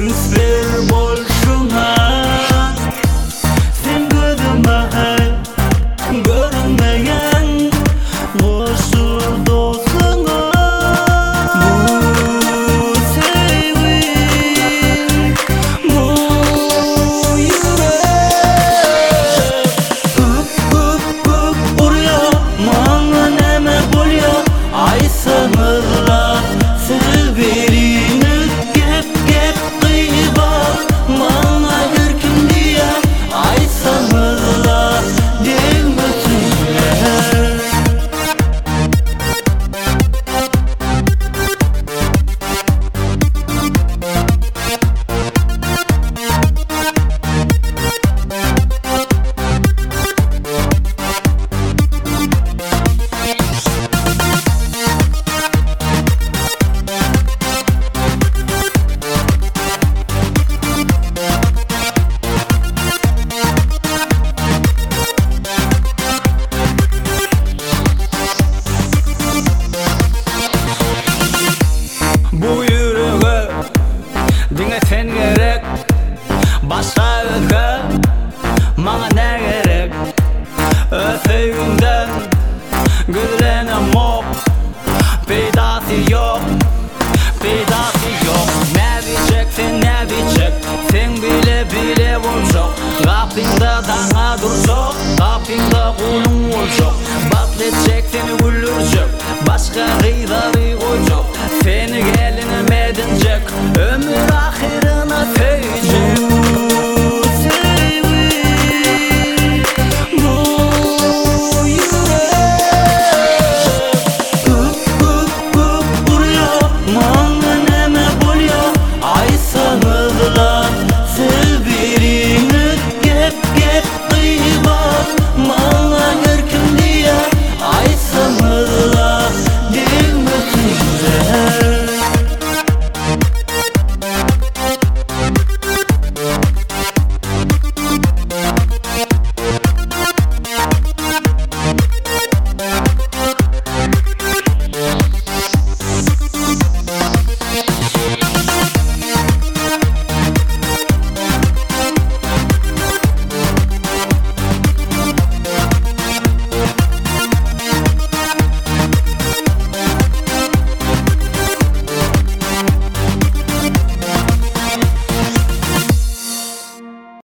Sper bolşuna sen gözüme görünmeyen koşul dostuna. Bu sevik, bu yürek öp uruyor, bana neme buluyor. Ay sanırlar sevberini gep kıyba, bana ürküm diye. Ay sanırlar değmesinler. Bu yüreğe dinlesen gerek, başka ülke bana ne gerek? Öteyimden gülenem yok, peydası yok, peydası yok. Ne diyeceksin, ne diyecek? Sen bile olacak. Kapında dana duracak, kapında kulun olacak. Batlayacak, seni güldürecek, başka gıydari koyacak. Seni geline medinecek, ömür